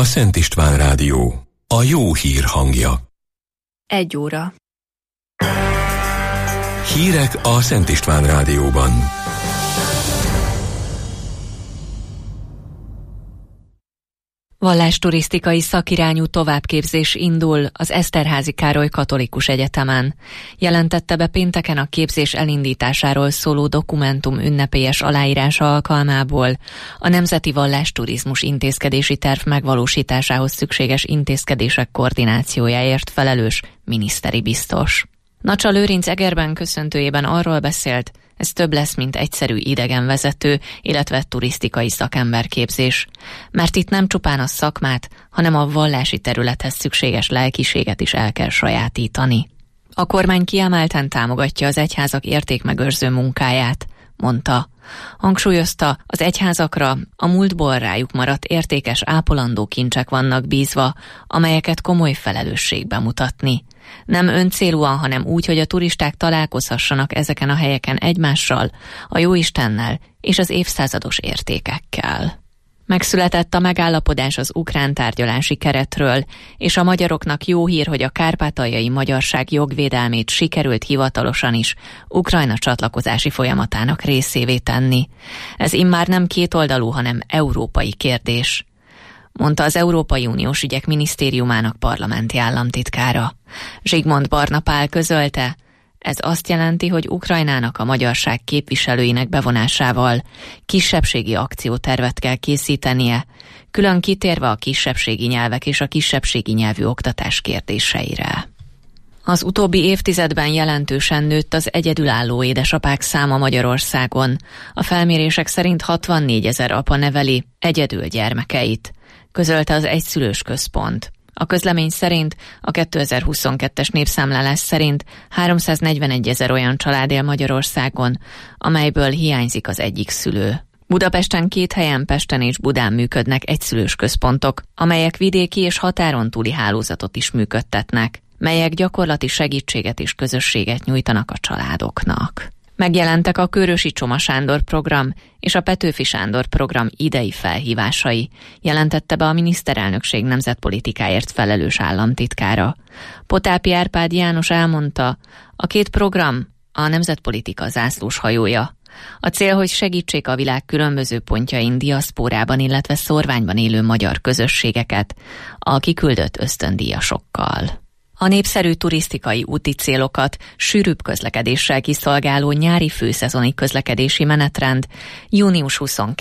Szent István Rádió, a jó hír hangja. 1 óra. Hírek a Szent István Rádióban. Vallásturisztikai szakirányú továbbképzés indul az Eszterházy Károly Katolikus Egyetemen. Jelentette be pénteken a képzés elindításáról szóló dokumentum ünnepélyes aláírása alkalmából a Nemzeti Vallásturizmus Intézkedési Terv megvalósításához szükséges intézkedések koordinációjáért felelős miniszteri biztos. Nacsa Lőrinc Egerben köszöntőjében arról beszélt, ez több lesz, mint egyszerű idegenvezető, illetve turisztikai szakemberképzés, mert itt nem csupán a szakmát, hanem a vallási területhez szükséges lelkiséget is el kell sajátítani. A kormány kiemelten támogatja az egyházak értékmegőrző munkáját, mondta. Hangsúlyozta, az egyházakra a múltból rájuk maradt értékes ápolandó kincsek vannak bízva, amelyeket komoly felelősség bemutatni. Nem öncélúan, hanem úgy, hogy a turisták találkozhassanak ezeken a helyeken egymással, a Jóistennel és az évszázados értékekkel. Megszületett a megállapodás az ukrán tárgyalási keretről, és a magyaroknak jó hír, hogy a kárpátaljai magyarság jogvédelmét sikerült hivatalosan is Ukrajna csatlakozási folyamatának részévé tenni. Ez immár nem kétoldalú, hanem európai kérdés, mondta az Európai Uniós Ügyek Minisztériumának parlamenti államtitkára. Zsigmond Barna Pál közölte, ez azt jelenti, hogy Ukrajnának a magyarság képviselőinek bevonásával kisebbségi akciótervet kell készítenie, külön kitérve a kisebbségi nyelvek és a kisebbségi nyelvű oktatás kérdéseire. Az utóbbi évtizedben jelentősen nőtt az egyedülálló édesapák száma Magyarországon. A felmérések szerint 64 000 apa neveli egyedül gyermekeit, közölte az Egyszülős Központ. A közlemény szerint a 2022-es népszámlálás szerint 341 000 olyan család él Magyarországon, amelyből hiányzik az egyik szülő. Budapesten 2 helyen, Pesten és Budán működnek egyszülős központok, amelyek vidéki és határon túli hálózatot is működtetnek, melyek gyakorlati segítséget és közösséget nyújtanak a családoknak. Megjelentek a Kőrösi Csoma Sándor program és a Petőfi Sándor program idei felhívásai, jelentette be a miniszterelnökség nemzetpolitikáért felelős államtitkára. Potápi Árpád János elmondta, a 2 program a nemzetpolitika zászlós hajója. A cél, hogy segítsék a világ különböző pontjain diaszpórában, illetve szórványban élő magyar közösségeket a kiküldött ösztöndíjasokkal. A népszerű turisztikai úti célokat sűrűbb közlekedéssel kiszolgáló nyári főszezoni közlekedési menetrend június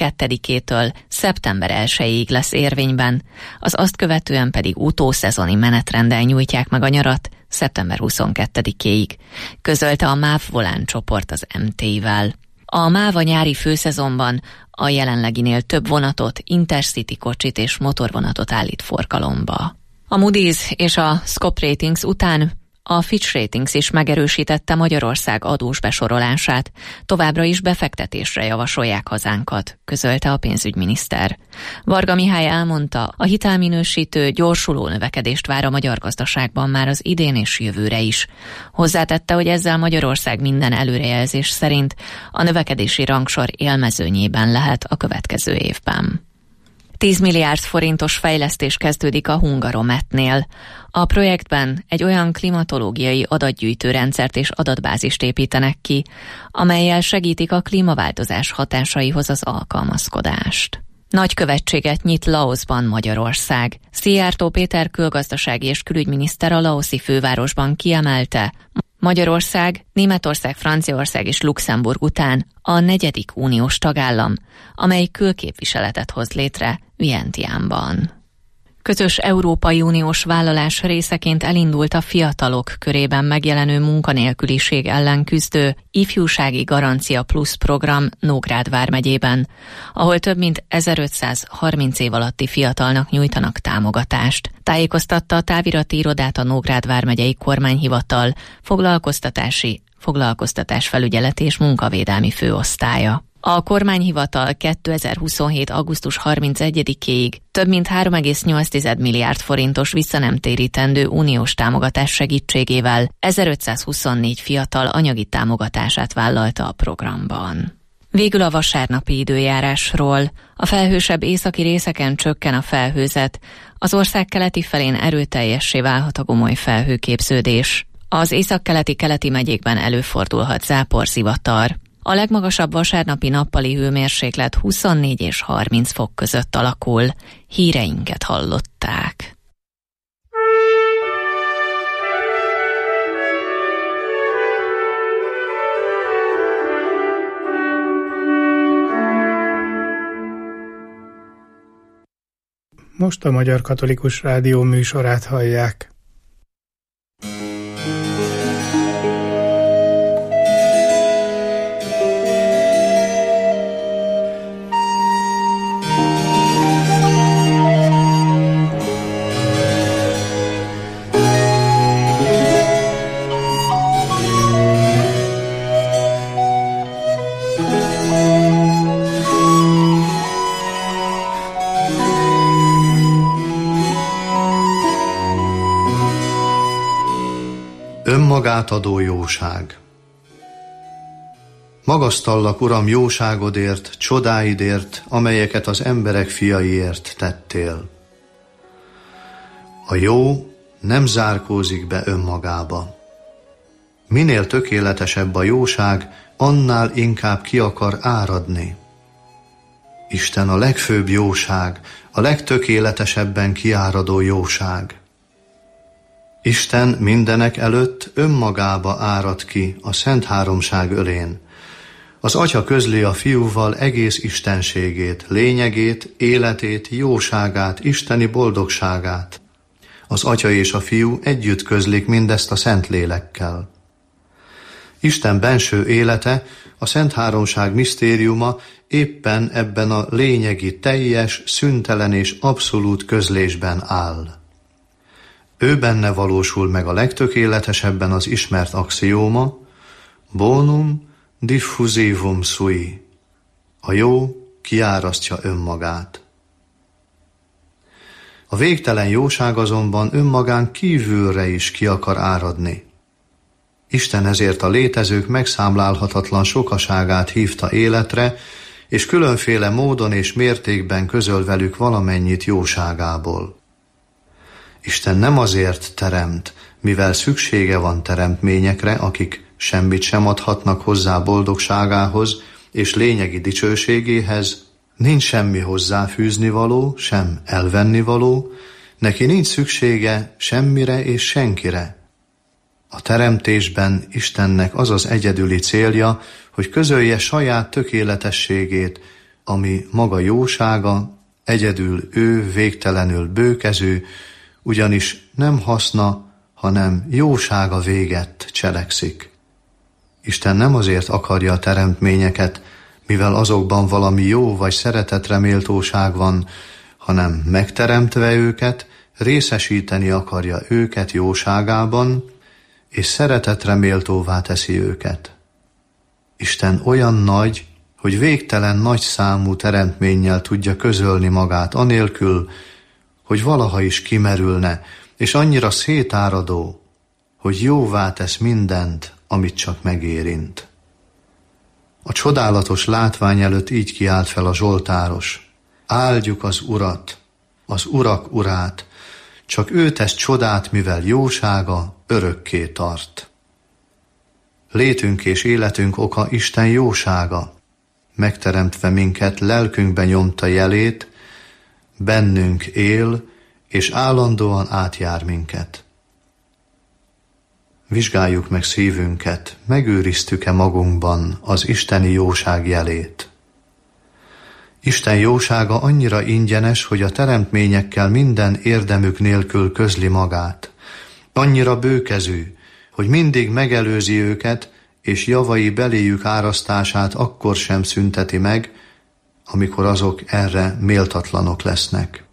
22-től szeptember 1-ig lesz érvényben, az azt követően pedig utószezoni menetrenddel nyújtják meg a nyarat szeptember 22-ig, közölte a MÁV Volán csoport az MT-vel. A MÁV a nyári főszezonban a jelenleginél több vonatot, intercity kocsit és motorvonatot állít forgalomba. A Moody's és a Scope Ratings után a Fitch Ratings is megerősítette Magyarország adós besorolását, továbbra is befektetésre javasolják hazánkat, közölte a pénzügyminiszter. Varga Mihály elmondta, a hitelminősítő gyorsuló növekedést vár a magyar gazdaságban már az idén és jövőre is. Hozzátette, hogy ezzel Magyarország minden előrejelzés szerint a növekedési rangsor élmezőnyében lehet a következő évben. 10 milliárd forintos fejlesztés kezdődik a Hungarometnél. A projektben egy olyan klimatológiai adatgyűjtő rendszert és adatbázist építenek ki, amellyel segítik a klímaváltozás hatásaihoz az alkalmazkodást. Nagykövetséget nyit Laoszban Magyarország. Szijjártó Péter külgazdasági és külügyminiszter a laoszi fővárosban kiemelte, Magyarország, Németország, Franciaország és Luxemburg után a 4. uniós tagállam, amely külképviseletet hoz létre Vientianban. Közös Európai Uniós vállalás részeként elindult a fiatalok körében megjelenő munkanélküliség ellen küzdő Ifjúsági Garancia Plus program Nógrád vármegyében, ahol több mint 1530 év alatti fiatalnak nyújtanak támogatást. Tájékoztatta a távirati irodát a Nógrád vármegyei kormányhivatal foglalkoztatásfelügyeleti és munkavédelmi főosztálya. A kormányhivatal 2027. augusztus 31-ig több mint 3,8 milliárd forintos visszanemtérítendő uniós támogatás segítségével 1524 fiatal anyagi támogatását vállalta a programban. Végül a vasárnapi időjárásról. A felhősebb északi részeken csökken a felhőzet. Az ország keleti felén erőteljessé válhat a gomoly felhőképződés. Az északkeleti-keleti megyékben előfordulhat záporzivatar. A legmagasabb vasárnapi nappali hőmérséklet 24 és 30 fok között alakul. Híreinket hallották. Most a Magyar Katolikus Rádió műsorát hallják. Önmagát adó jóság. Magasztallak, Uram, jóságodért, csodáidért, amelyeket az emberek fiaiért tettél. A jó nem zárkózik be önmagába. Minél tökéletesebb a jóság, annál inkább ki akar áradni. Isten a legfőbb jóság, a legtökéletesebben kiáradó jóság. Isten mindenek előtt önmagába árad ki a Szent Háromság ölén. Az Atya közli a Fiúval egész istenségét, lényegét, életét, jóságát, isteni boldogságát. Az Atya és a Fiú együtt közlik mindezt a Szentlélekkel. Isten benső élete, a Szent Háromság misztériuma éppen ebben a lényegi, teljes, szüntelen és abszolút közlésben áll. Ő benne valósul meg a legtökéletesebben az ismert axióma, bonum diffusivum sui. A jó kiárasztja önmagát. A végtelen jóság azonban önmagán kívülre is ki akar áradni. Isten ezért a létezők megszámlálhatatlan sokaságát hívta életre, és különféle módon és mértékben közöl velük valamennyit jóságából. Isten nem azért teremt, mivel szüksége van teremtményekre, akik semmit sem adhatnak hozzá boldogságához és lényegi dicsőségéhez, nincs semmi hozzáfűznivaló, sem elvennivaló, neki nincs szüksége semmire és senkire. A teremtésben Istennek az az egyedüli célja, hogy közölje saját tökéletességét, ami maga jósága, egyedül ő végtelenül bőkező, ugyanis nem haszna, hanem jósága végett cselekszik. Isten nem azért akarja a teremtményeket, mivel azokban valami jó vagy szeretetre méltóság van, hanem megteremtve őket, részesíteni akarja őket jóságában, és szeretetre méltóvá teszi őket. Isten olyan nagy, hogy végtelen nagy számú teremtménnyel tudja közölni magát anélkül, hogy valaha is kimerülne, és annyira szétáradó, hogy jóvá tesz mindent, amit csak megérint. A csodálatos látvány előtt így kiált fel a zsoltáros. Áldjuk az Urat, az Urak Urát, csak ő tesz csodát, mivel jósága örökké tart. Létünk és életünk oka Isten jósága, megteremtve minket lelkünkbe nyomta jelét, bennünk él, és állandóan átjár minket. Vizsgáljuk meg szívünket, megőriztük-e magunkban az isteni jóság jelét. Isten jósága annyira ingyenes, hogy a teremtményekkel minden érdemük nélkül közli magát. Annyira bőkezű, hogy mindig megelőzi őket, és javai beléjük árasztását akkor sem szünteti meg, amikor azok erre méltatlanok lesznek.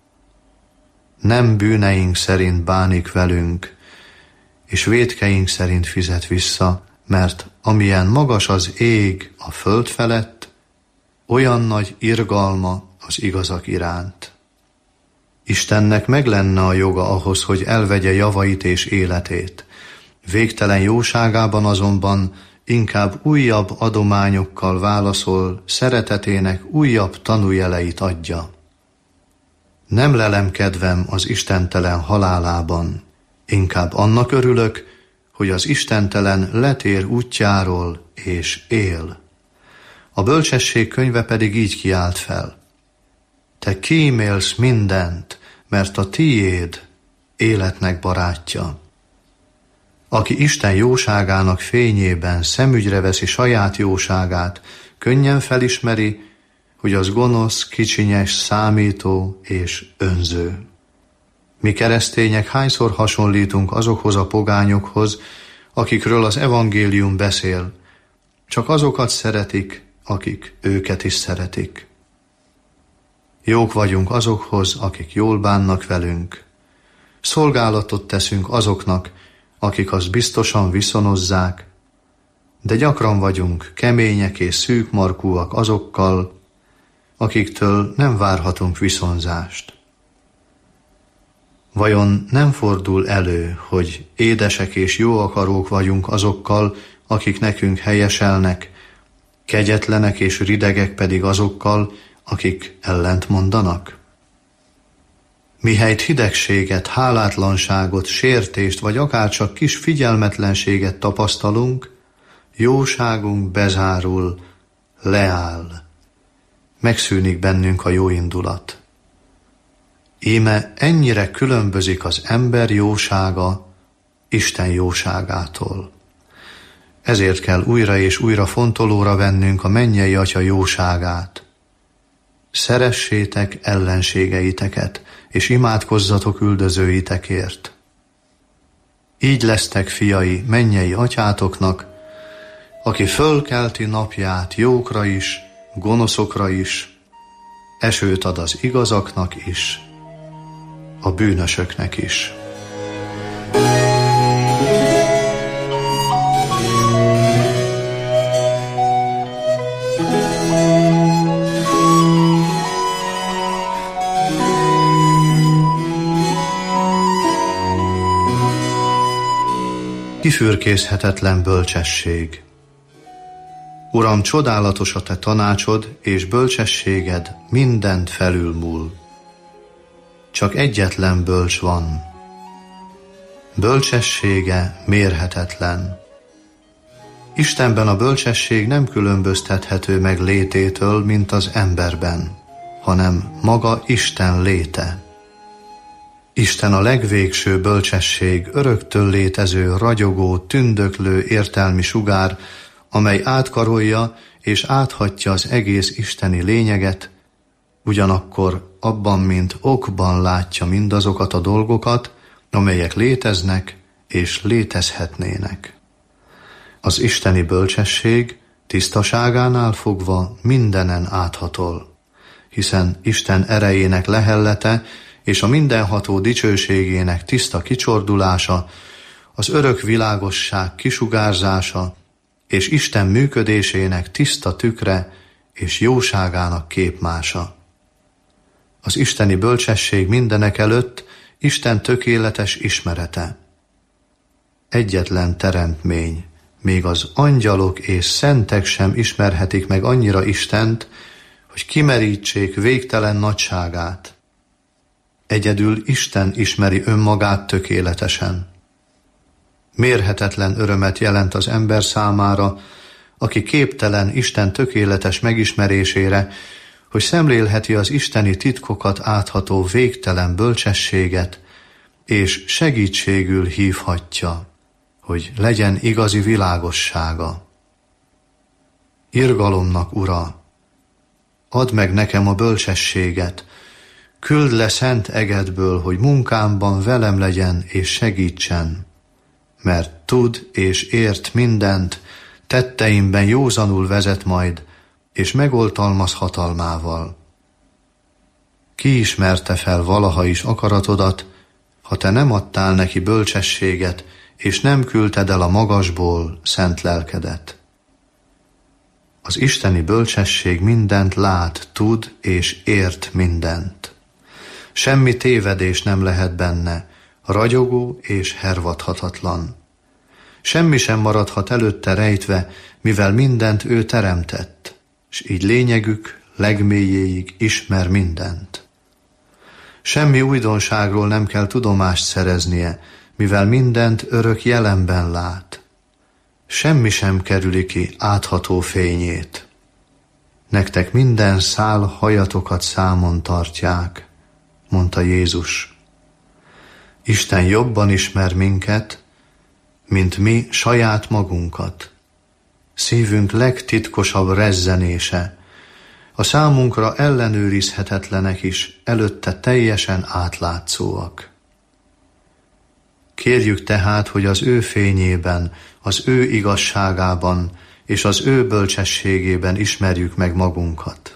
Nem bűneink szerint bánik velünk, és vétkeink szerint fizet vissza, mert amilyen magas az ég a föld felett, olyan nagy irgalma az igazak iránt. Istennek meg lenne a joga ahhoz, hogy elvegye javait és életét. Végtelen jóságában azonban inkább újabb adományokkal válaszol, szeretetének újabb tanújeleit adja. Nem lelem kedvem az istentelen halálában, inkább annak örülök, hogy az istentelen letér útjáról és él. A bölcsesség könyve pedig így kiált fel. Te kímélsz mindent, mert a tiéd életnek barátja. Aki Isten jóságának fényében szemügyre veszi saját jóságát, könnyen felismeri, hogy az gonosz, kicsinyes, számító és önző. Mi keresztények hányszor hasonlítunk azokhoz a pogányokhoz, akikről az evangélium beszél, csak azokat szeretik, akik őket is szeretik. Jók vagyunk azokhoz, akik jól bánnak velünk. Szolgálatot teszünk azoknak, akik azt biztosan viszonozzák, de gyakran vagyunk kemények és szűkmarkúak azokkal, akiktől nem várhatunk viszonzást. Vajon nem fordul elő, hogy édesek és jó akarók vagyunk azokkal, akik nekünk helyeselnek, kegyetlenek és ridegek pedig azokkal, akik ellent mondanak? Mihelyt hidegséget, hálátlanságot, sértést, vagy akárcsak kis figyelmetlenséget tapasztalunk, jóságunk bezárul, leáll. Megszűnik bennünk a jó indulat. Íme ennyire különbözik az ember jósága Isten jóságától. Ezért kell újra és újra fontolóra vennünk a mennyei Atya jóságát. Szeressétek ellenségeiteket, és imádkozzatok üldözőitekért. Így lesztek fiai mennyei Atyátoknak, aki fölkelti napját jókra is, gonoszokra is, esőt ad az igazaknak is, a bűnösöknek is. Kifürkészhetetlen bölcsesség. Uram, csodálatos a te tanácsod, és bölcsességed mindent felülmúl. Csak egyetlen bölcs van. Bölcsessége mérhetetlen. Istenben a bölcsesség nem különböztethető meg lététől, mint az emberben, hanem maga Isten léte. Isten a legvégső bölcsesség, öröktől létező, ragyogó, tündöklő értelmi sugár, amely átkarolja és áthatja az egész isteni lényeget, ugyanakkor abban, mint okban látja mindazokat a dolgokat, amelyek léteznek és létezhetnének. Az isteni bölcsesség tisztaságánál fogva mindenen áthatol, hiszen Isten erejének lehellete és a mindenható dicsőségének tiszta kicsordulása, az örök világosság kisugárzása, és Isten működésének tiszta tükre és jóságának képmása. Az isteni bölcsesség mindenek előtt Isten tökéletes ismerete. Egyetlen teremtmény, még az angyalok és szentek sem ismerhetik meg annyira Istent, hogy kimerítsék végtelen nagyságát. Egyedül Isten ismeri önmagát tökéletesen. Mérhetetlen örömet jelent az ember számára, aki képtelen Isten tökéletes megismerésére, hogy szemlélheti az isteni titkokat átható végtelen bölcsességet, és segítségül hívhatja, hogy legyen igazi világossága. Irgalomnak Ura, add meg nekem a bölcsességet, küld le szent egedből, hogy munkámban velem legyen és segítsen, mert tud és ért mindent, tetteimben józanul vezet majd, és megoltalmaz hatalmával. Ki ismerte fel valaha is akaratodat, ha te nem adtál neki bölcsességet, és nem küldted el a magasból szent lelkedet? Az isteni bölcsesség mindent lát, tud és ért mindent. Semmi tévedés nem lehet benne, ragyogó és hervadhatatlan. Semmi sem maradhat előtte rejtve, mivel mindent ő teremtett, s így lényegük legmélyéig ismer mindent. Semmi újdonságról nem kell tudomást szereznie, mivel mindent örök jelenben lát. Semmi sem kerüli ki átható fényét. Nektek minden szál hajatokat számon tartják, mondta Jézus. Isten jobban ismer minket, mint mi saját magunkat. Szívünk legtitkosabb rezzenése, a számunkra ellenőrizhetetlenek is előtte teljesen átlátszóak. Kérjük tehát, hogy az ő fényében, az ő igazságában és az ő bölcsességében ismerjük meg magunkat.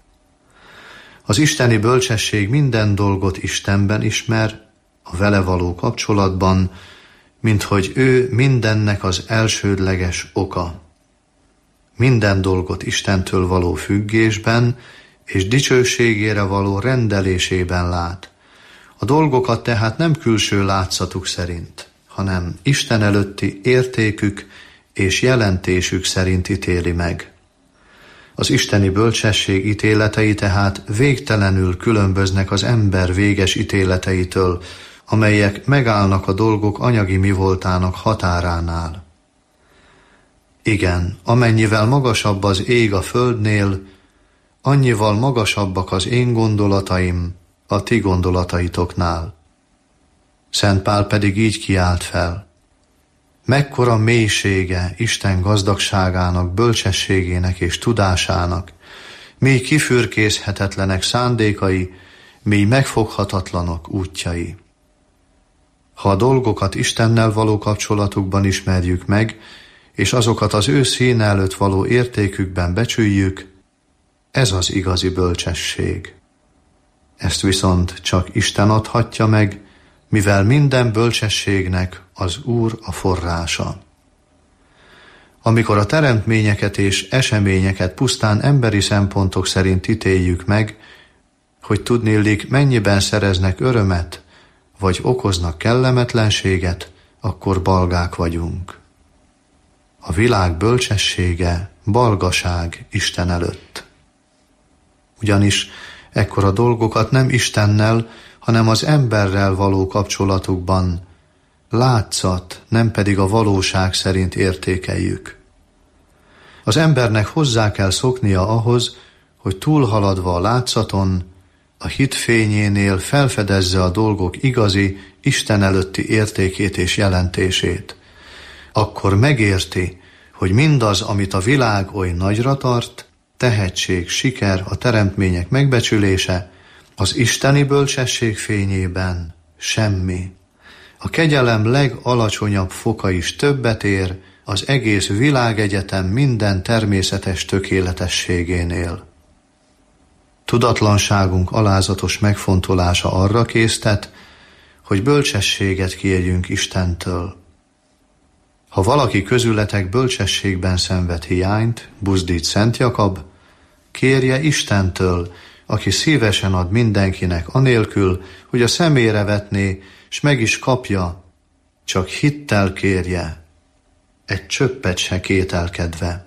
Az isteni bölcsesség minden dolgot Istenben ismer, a vele való kapcsolatban, minthogy ő mindennek az elsődleges oka. Minden dolgot Istentől való függésben és dicsőségére való rendelésében lát. A dolgokat tehát nem külső látszatuk szerint, hanem Isten előtti értékük és jelentésük szerint ítéli meg. Az isteni bölcsesség ítéletei tehát végtelenül különböznek az ember véges ítéleteitől, amelyek megállnak a dolgok anyagi mivoltának határánál. Igen, amennyivel magasabb az ég a földnél, annyival magasabbak az én gondolataim a ti gondolataitoknál. Szent Pál pedig így kiált fel: mekkora mélysége Isten gazdagságának, bölcsességének és tudásának, mély kifürkészhetetlenek szándékai, mély megfoghatatlanok útjai. Ha a dolgokat Istennel való kapcsolatukban ismerjük meg, és azokat az ő színe előtt való értékükben becsüljük, ez az igazi bölcsesség. Ezt viszont csak Isten adhatja meg, mivel minden bölcsességnek az Úr a forrása. Amikor a teremtményeket és eseményeket pusztán emberi szempontok szerint ítéljük meg, hogy tudniillik mennyiben szereznek örömet, vagy okoznak kellemetlenséget, akkor balgák vagyunk. A világ bölcsessége balgaság Isten előtt. Ugyanis ekkora dolgokat nem Istennel, hanem az emberrel való kapcsolatukban látszat, nem pedig a valóság szerint értékeljük. Az embernek hozzá kell szoknia ahhoz, hogy túlhaladva a látszaton, a hit fényénél felfedezze a dolgok igazi, Isten előtti értékét és jelentését. Akkor megérti, hogy mindaz, amit a világ oly nagyra tart, tehetség, siker, a teremtmények megbecsülése, az isteni bölcsesség fényében semmi. A kegyelem legalacsonyabb foka is többet ér az egész világegyetem minden természetes tökéletességénél. Tudatlanságunk alázatos megfontolása arra késztet, hogy bölcsességet kérjünk Istentől. Ha valaki közületek bölcsességben szenved hiányt, buzdít Szent Jakab, kérje Istentől, aki szívesen ad mindenkinek anélkül, hogy a szemére vetné, s meg is kapja, csak hittel kérje, egy csöppet se kételkedve.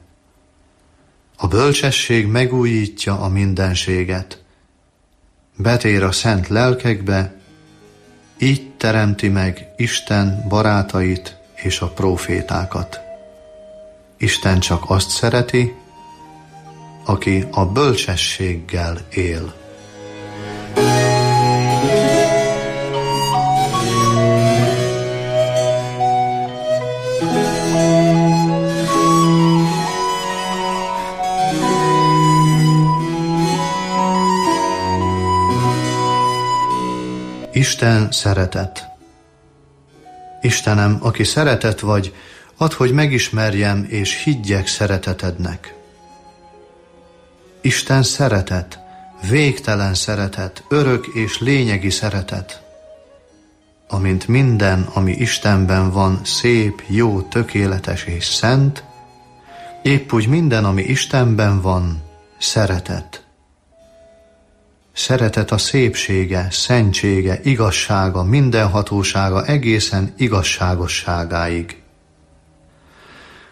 A bölcsesség megújítja a mindenséget. Betér a szent lelkekbe, így teremti meg Isten barátait és a prófétákat. Isten csak azt szereti, aki a bölcsességgel él. Isten szeretet. Istenem, aki szeretet vagy, add, hogy megismerjem és higgyek szeretetednek. Isten szeretet, végtelen szeretet, örök és lényegi szeretet. Amint minden, ami Istenben van, szép, jó, tökéletes és szent, épp úgy minden, ami Istenben van, szeretet. Szeretet a szépsége, szentsége, igazsága, mindenhatósága egészen igazságosságáig.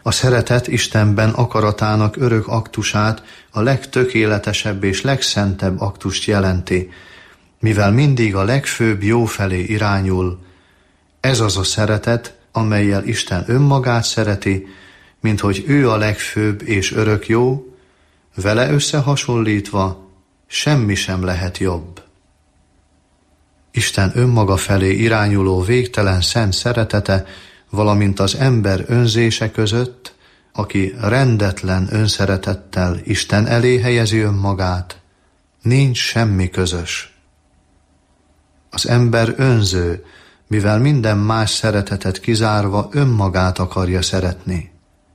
A szeretet Istenben akaratának örök aktusát, a legtökéletesebb és legszentebb aktust jelenti, mivel mindig a legfőbb jó felé irányul. Ez az a szeretet, amellyel Isten önmagát szereti, minthogy ő a legfőbb és örök jó, vele összehasonlítva semmi sem lehet jobb. Isten önmaga felé irányuló végtelen szent szeretete, valamint az ember önzése között, aki rendetlen önszeretettel Isten elé helyezi önmagát, nincs semmi közös. Az ember önző, mivel minden más szeretetet kizárva önmagát akarja szeretni.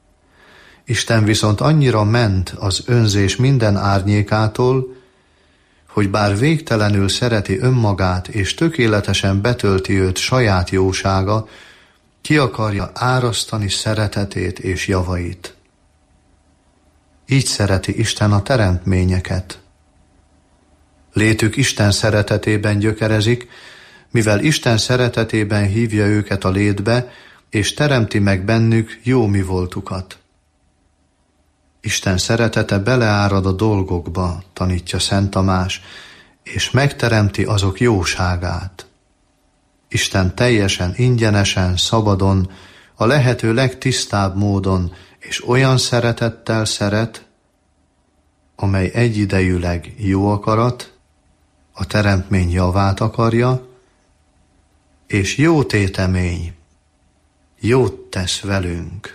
Isten viszont annyira ment az önzés minden árnyékától, hogy bár végtelenül szereti önmagát és tökéletesen betölti őt saját jósága, ki akarja árasztani szeretetét és javait. Így szereti Isten a teremtményeket. Létük Isten szeretetében gyökerezik, mivel Isten szeretetében hívja őket a létbe, és teremti meg bennük jó mi voltukat. Isten szeretete beleárad a dolgokba, tanítja Szent Tamás, és megteremti azok jóságát. Isten teljesen ingyenesen, szabadon, a lehető legtisztább módon és olyan szeretettel szeret, amely egyidejűleg jó akarat, a teremtmény javát akarja, és jó tétemény, jót tesz velünk.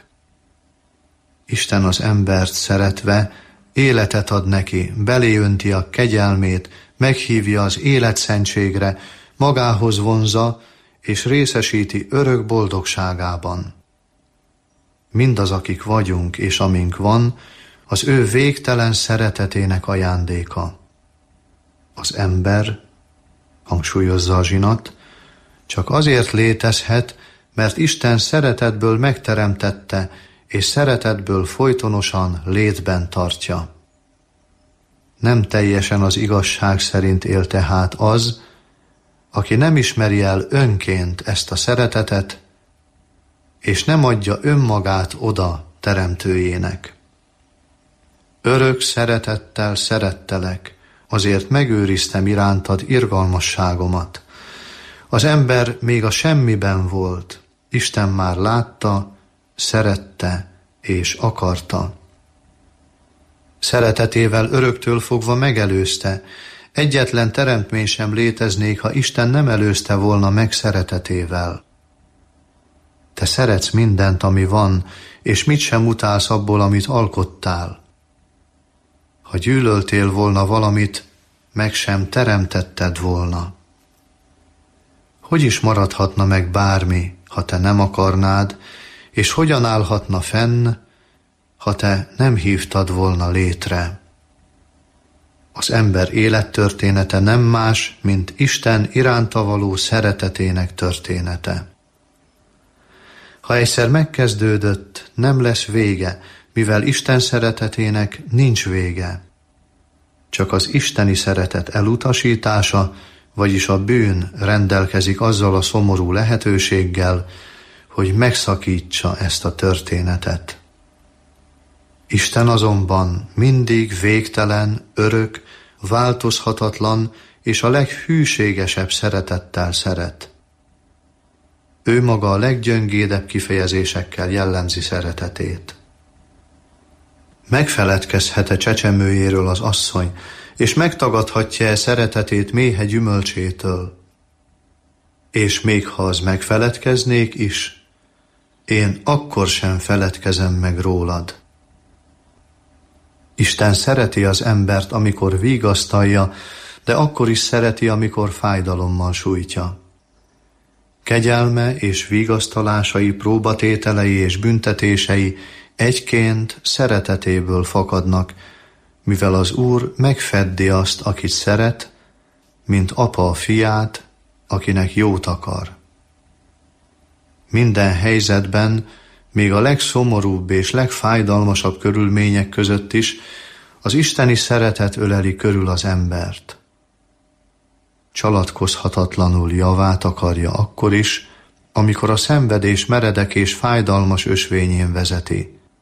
Isten az embert szeretve életet ad neki, beléönti a kegyelmét, meghívja az életszentségre, magához vonzza és részesíti örök boldogságában. Mindaz, akik vagyunk és amink van, az ő végtelen szeretetének ajándéka. Az ember, hangsúlyozza a zsinat, csak azért létezhet, mert Isten szeretetből megteremtette, és szeretetből folytonosan létben tartja. Nem teljesen az igazság szerint él tehát az, aki nem ismeri el önként ezt a szeretetet, és nem adja önmagát oda teremtőjének. Örök szeretettel szerettelek, azért megőriztem irántad irgalmasságomat. Az ember még a semmiben volt, Isten már látta, szerette és akarta. Szeretetével öröktől fogva megelőzte, egyetlen teremtmény sem léteznék, ha Isten nem előzte volna meg szeretetével. Te szeretsz mindent, ami van, és mit sem utálsz abból, amit alkottál. Ha gyűlöltél volna valamit, meg sem teremtetted volna. Hogy is maradhatna meg bármi, ha te nem akarnád, és hogyan állhatna fenn, ha te nem hívtad volna létre? Az ember élettörténete nem más, mint Isten iránta való szeretetének története. Ha egyszer megkezdődött, nem lesz vége, mivel Isten szeretetének nincs vége. Csak az isteni szeretet elutasítása, vagyis a bűn rendelkezik azzal a szomorú lehetőséggel, hogy megszakítsa ezt a történetet. Isten azonban mindig végtelen, örök, változhatatlan és a leghűségesebb szeretettel szeret. Ő maga a leggyöngédebb kifejezésekkel jellemzi szeretetét. Megfeledkezhet-e csecsemőjéről az asszony, és megtagadhatja-e szeretetét méhe gyümölcsétől? És még ha az megfeledkeznék is, én akkor sem feledkezem meg rólad. Isten szereti az embert, amikor vigasztalja, de akkor is szereti, amikor fájdalommal sújtja. Kegyelme és vigasztalásai, próbatételei és büntetései egyként szeretetéből fakadnak, mivel az Úr megfeddi azt, akit szeret, mint apa a fiát, akinek jót akar. Minden helyzetben, még a legszomorúbb és legfájdalmasabb körülmények között is az isteni szeretet öleli körül az embert. Csalatkozhatatlanul javát akarja akkor is, amikor a szenvedés meredek és fájdalmas ösvényén vezeti.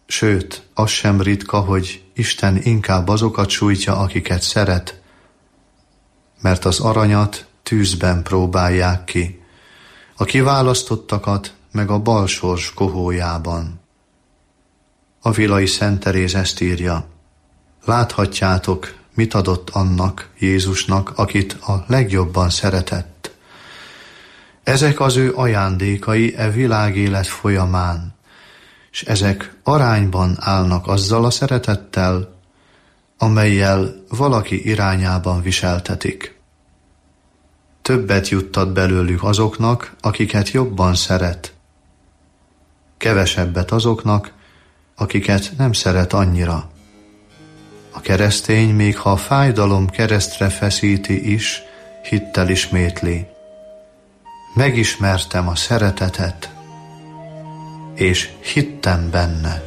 Sőt, az sem ritka, hogy Isten inkább azokat sújtja, akiket szeret, mert az aranyat tűzben próbálják ki, a kiválasztottakat meg a balsors kohójában. A Vilai Szent Teréz ezt írja: láthatjátok, mit adott annak, Jézusnak, akit a legjobban szeretett. Ezek az ő ajándékai e világélet folyamán, és ezek arányban állnak azzal a szeretettel, amellyel valaki irányában viseltetik. Többet juttat belőlük azoknak, akiket jobban szeret, kevesebbet azoknak, akiket nem szeret annyira. A keresztény, még ha a fájdalom keresztre feszíti is, hittel ismétli: megismertem a szeretetet, és hittem benne.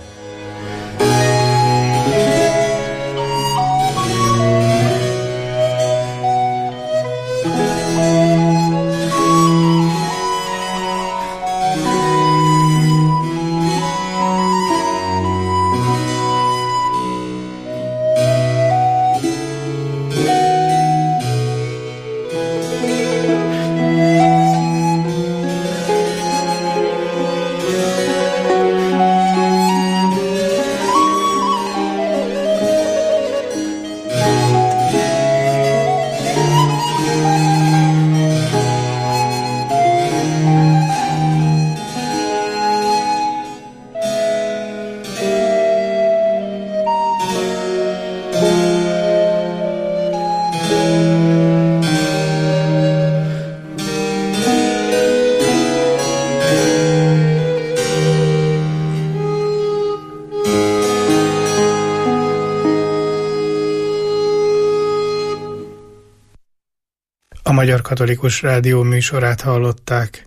A Magyar Katolikus Rádió műsorát hallották.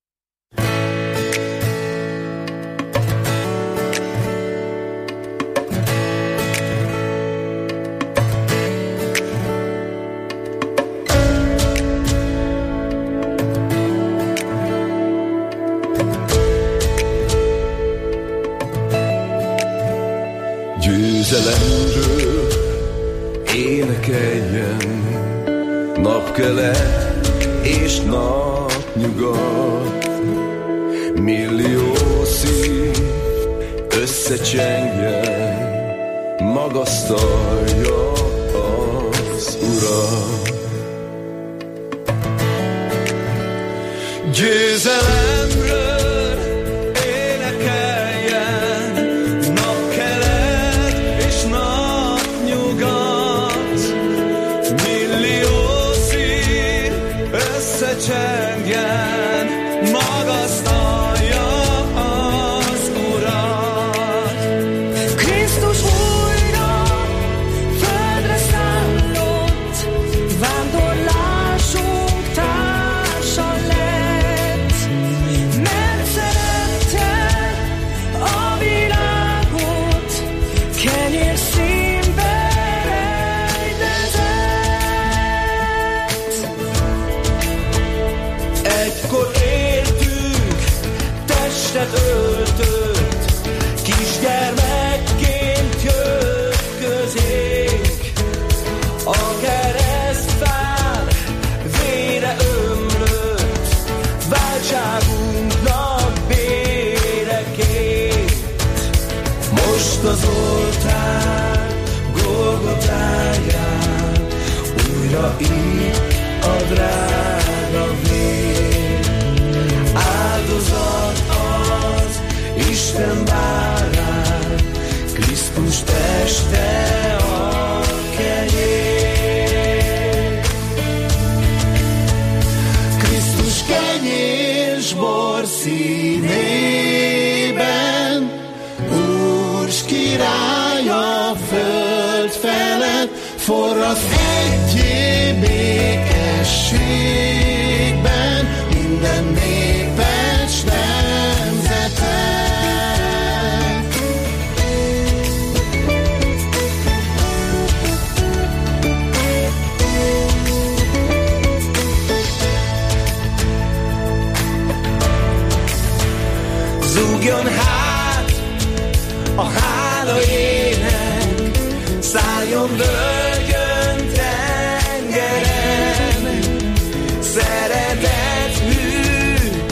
Győzelemről énekeljen napkelet és napnyugat, millió szív összecsengjen, magasztalja az Urat. Győzelemről énekeljen napkelet és napnyugat, millió szív összecsengjen, magasztalja az Urat. Krisztus újra földre szállott, vándorlásunk társa lett, mert szerette a világot, kenyér színbe rejtezett. Egykor éltünk, testet öltött, kisgyermekként jött közénk. A keresztfán vére ömlött, váltságunknak béreként. Most az oltár Golgotáján újra itt a drága vér. Áldozat az Isten bárány, Krisztus teste a kenyér. Krisztus kenyér s bor színében, Úr s király a föld felett, forrad egyé békességben minden népet s nemzetet. Zúgjon hát a hála ének, szálljon völgyön, tengeren, szeretet hű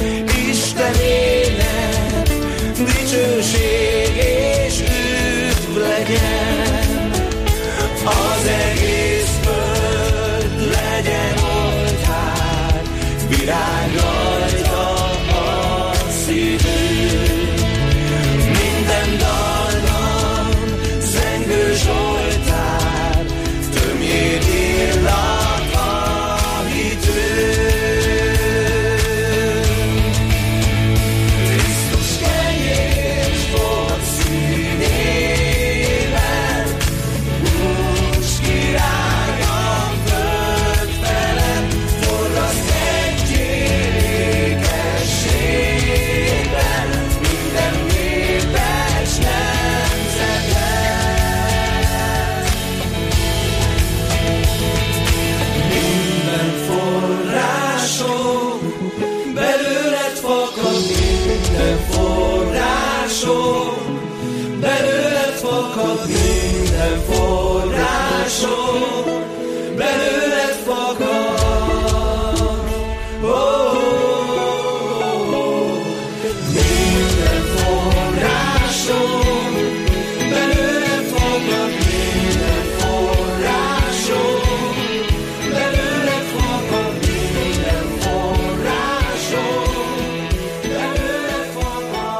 Istenének, dicsőség és üdv legyen. Az egész föld legyen oltár, virág rajta a szívünk. Minden dalban zengő zsoltár, tömjét illat a hitünk. Krisztus kenyér s bor színében, hús király a föld felett, forraszt egyél ékességben minden népes nemzetet. Minden forrásom belőled fakad, minden forrásom belőled fakad, minden forrásom belőled fakad. Minden forrásom belőled fakad, minden forrásom belőled fakad, minden forrásom belőled fakad.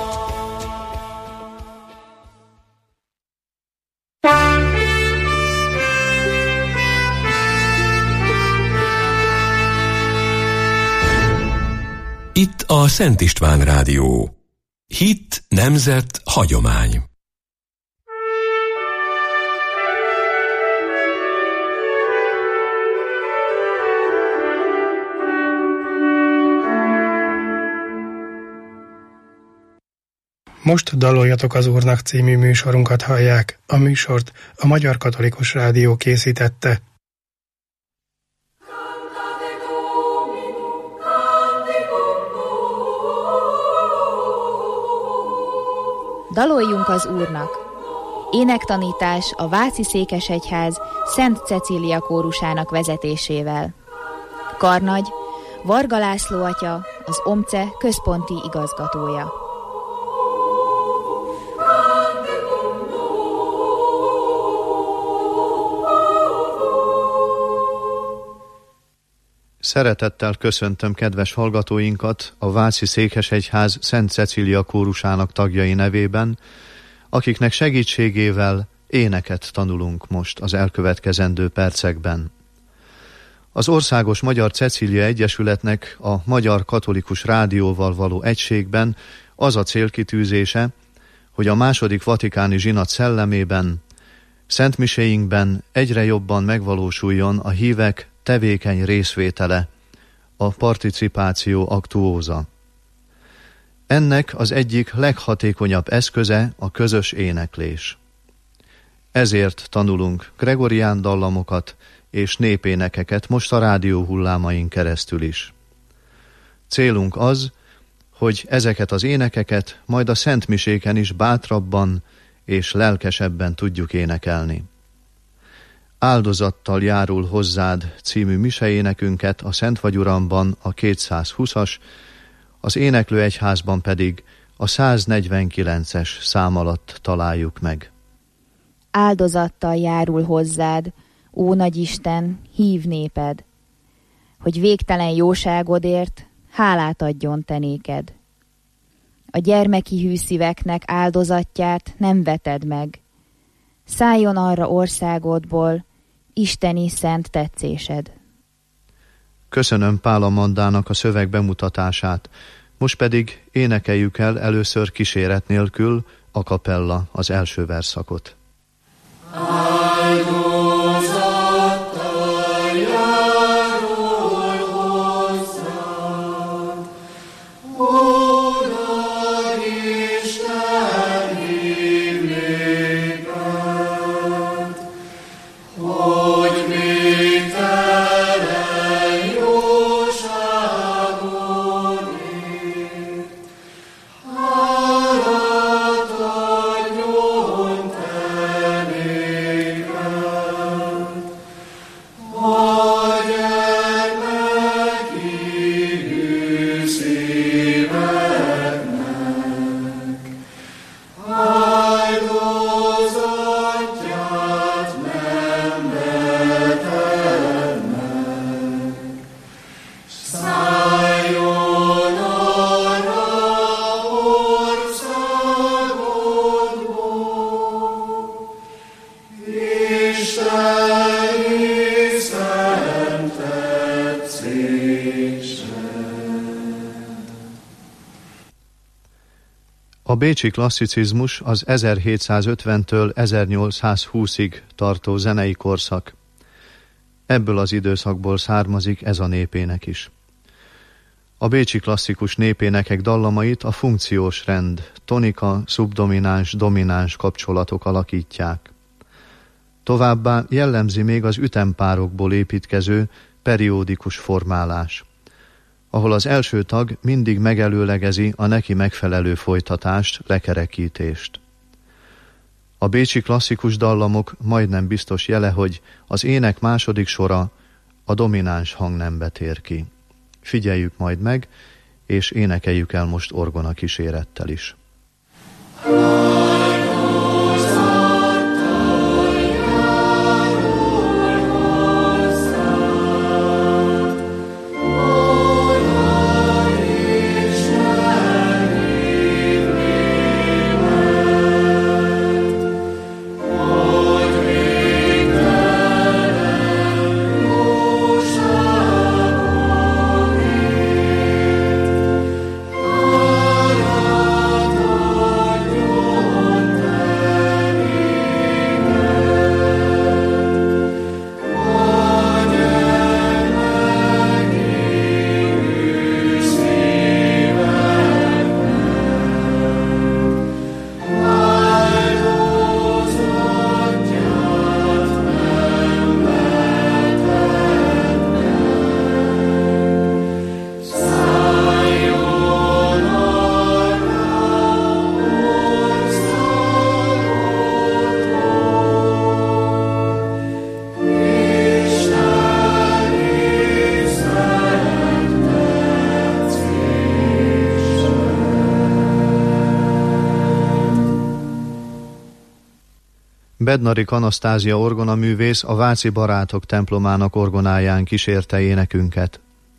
Itt a Szent István Rádió. Hit, nemzet, hagyomány. Most Daloljatok az Úrnak című műsorunkat hallják. A műsort a Magyar Katolikus Rádió készítette. Daloljunk az Úrnak! Énektanítás a Váci Székesegyház Szent Cecília kórusának vezetésével. Karnagy Varga László atya, az OMCE központi igazgatója. Szeretettel köszöntöm kedves hallgatóinkat a Váci Székesegyház Szent Cecília kórusának tagjai nevében, akiknek segítségével éneket tanulunk most az elkövetkezendő percekben. Az Országos Magyar Cecília Egyesületnek a Magyar Katolikus Rádióval való egységben az a célkitűzése, hogy a második vatikáni zsinat szellemében, szentmiséinkben egyre jobban megvalósuljon a hívek tevékeny részvétele, a participáció aktuóza. Ennek az egyik leghatékonyabb eszköze a közös éneklés. Ezért tanulunk gregorián dallamokat és népénekeket most a rádió hullámain keresztül is. Célunk az, hogy ezeket az énekeket majd a szentmiséken is bátrabban és lelkesebben tudjuk énekelni. Áldozattal járul hozzád című miseénekünket a Szent vagy Uramban a 220-as, az éneklőegyházban pedig a 149-es szám alatt találjuk meg. Áldozattal járul hozzád, ó Nagyisten, hív néped, hogy végtelen jóságodért hálát adjon te néked. A gyermeki hűszíveknek áldozatját nem veted meg, szálljon arra országodból isteni szent tetszésed. Köszönöm Pál Amandának a szöveg bemutatását, most pedig énekeljük el először kíséret nélkül a kapella az első verszakot. Hálát adj A bécsi klasszicizmus az 1750-től 1820-ig tartó zenei korszak. Ebből az időszakból származik ez a népének is. A bécsi klasszikus népénekek dallamait a funkciós rend, tonika, szubdomináns, domináns kapcsolatok alakítják. Továbbá jellemzi még az ütempárokból építkező periódikus formálás, ahol az első tag mindig megelőlegezi a neki megfelelő folytatást, lekerekítést. A bécsi klasszikus dallamok majdnem biztos jele, hogy az ének második sora a domináns hangnembe tér ki. Figyeljük majd meg, és énekeljük el most orgona kísérettel is. Bednarik Anasztázia orgonaművész a Váci Barátok templomának orgonáján kísérte énekünket.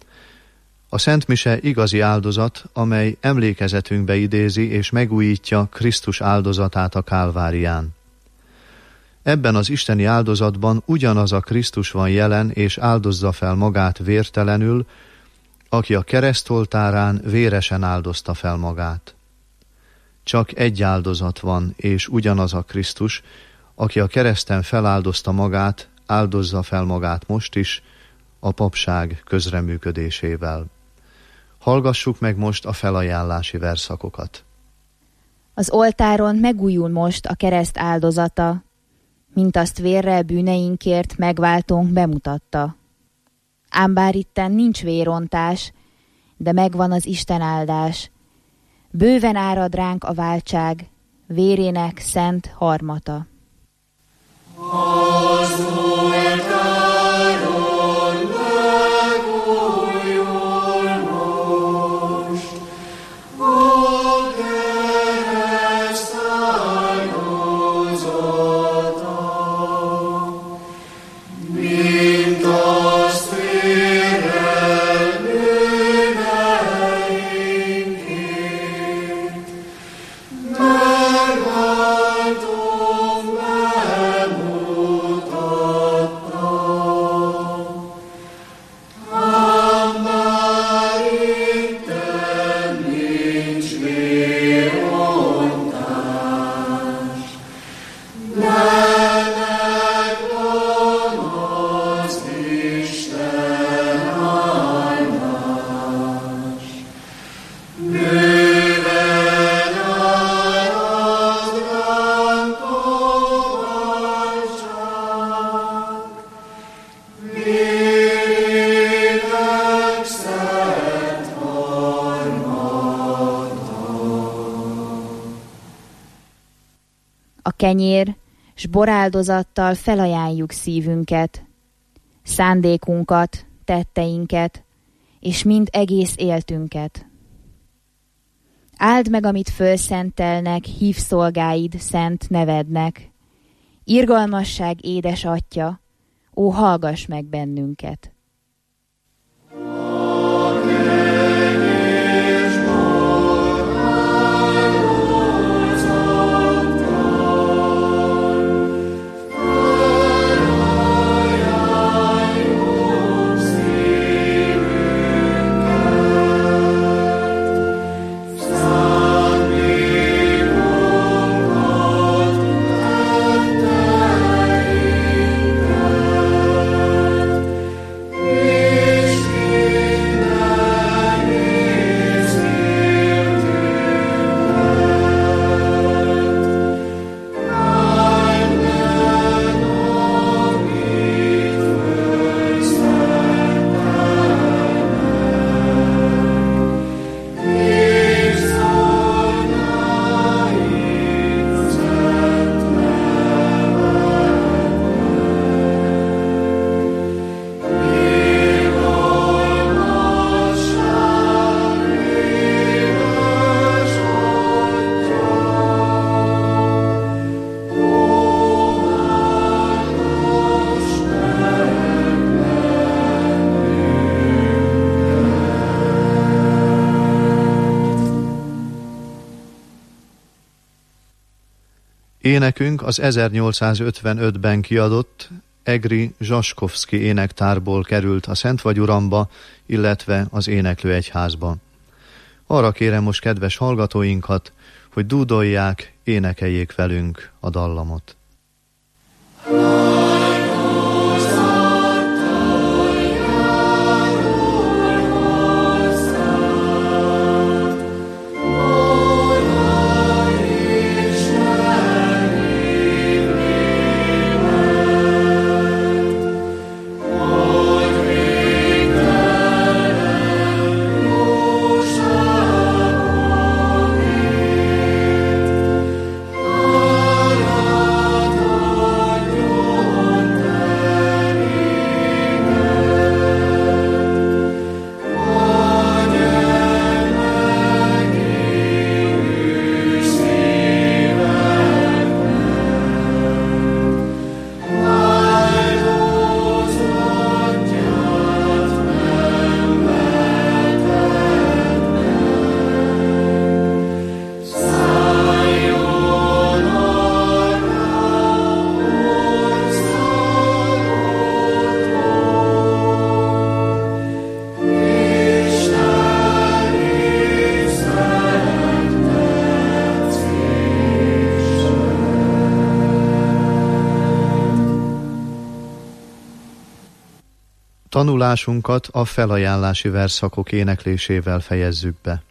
A szentmise igazi áldozat, amely emlékezetünkbe idézi és megújítja Krisztus áldozatát a Kálvárián. Ebben az isteni áldozatban ugyanaz a Krisztus van jelen és áldozza fel magát vértelenül, aki a keresztoltárán véresen áldozta fel magát. Csak egy áldozat van, és ugyanaz a Krisztus, aki a kereszten feláldozta magát, áldozza fel magát most is, a papság közreműködésével. Hallgassuk meg most a felajánlási verszakokat. Az oltáron megújul most a kereszt áldozata, mint azt vérrel bűneinkért megváltónk bemutatta. Ám bár itten nincs vérontás, de megvan az Isten áldás. Bőven árad ránk a váltság, vérének szent harmata. Az oltáron megújul most a kereszt áldozata, mint azt vérrel bűneinkért megváltónk bemutatta. Ám bár itten nincs vérontás, de megvan az Isten áldás. Bőven árad ránk a váltság, vérének szent harmata. A kenyér s boráldozattal felajánljuk szívünket, szándékunkat, tetteinket, és mind egész éltünket. Áld meg, amit fölszentelnek, hív szolgáid szent nevednek. Irgalmasság édes Atya, ó, hallgass meg bennünket! Szent Énekünk az 1855-ben kiadott Egri Zsaskovszki énektárból került a Szent Vagy Uramba, illetve az Éneklő Egyházba. Arra kérem most kedves hallgatóinkat, hogy dúdolják, énekeljék velünk a dallamot. Tanulásunkat a felajánlási versszakok éneklésével fejezzük be.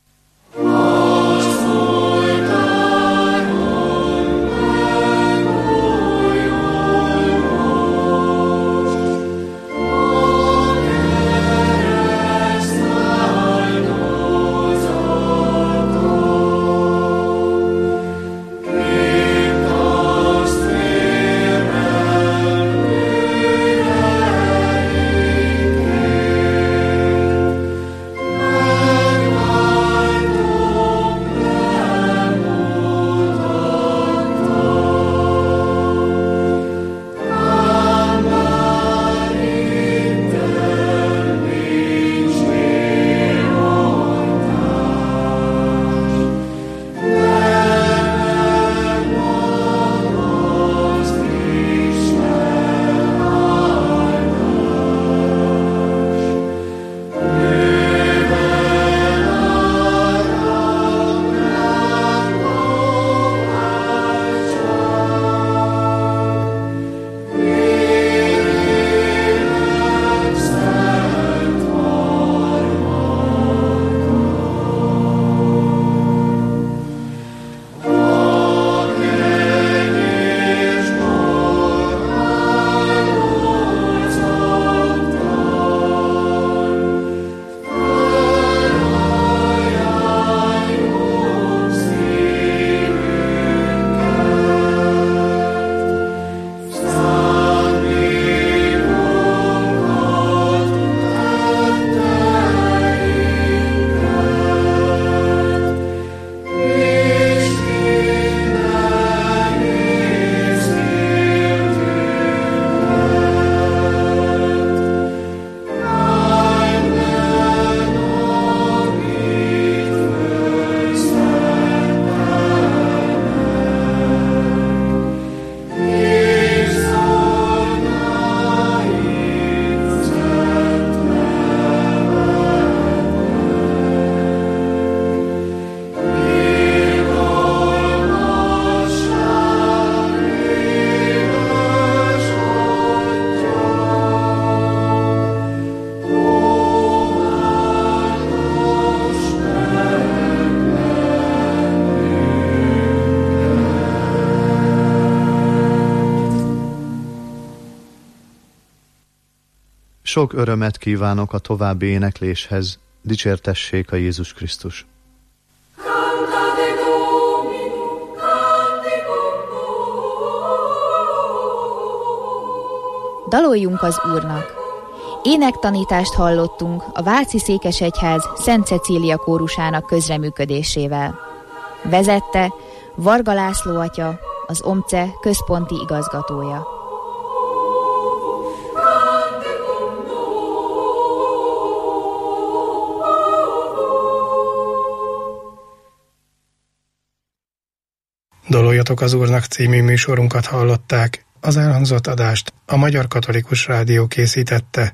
Sok örömet kívánok a további énekléshez, dicsértessék a Jézus Krisztus! Daloljunk az Úrnak! Énektanítást hallottunk a Váci Székesegyház Szent Cecília kórusának közreműködésével. Vezette Varga László atya, az OMCE központi igazgatója. Daloljatok az Úrnak című műsorunkat hallották. Az elhangzott adást a Magyar Katolikus Rádió készítette.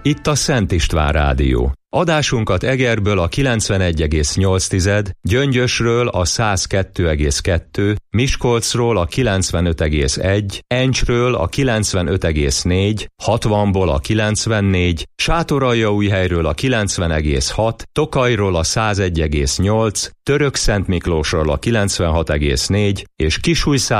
Itt a Szent István Rádió. Adásunkat Egerből a 91,8, Gyöngyösről a 102,2, Miskolcról a 95,1, Encsről a 95,4, 60-ból a 94, Sátoraljaújhelyről a 90,6, Tokajról a 101,8, Törökszentmiklósról a 96,4 és Kisújszál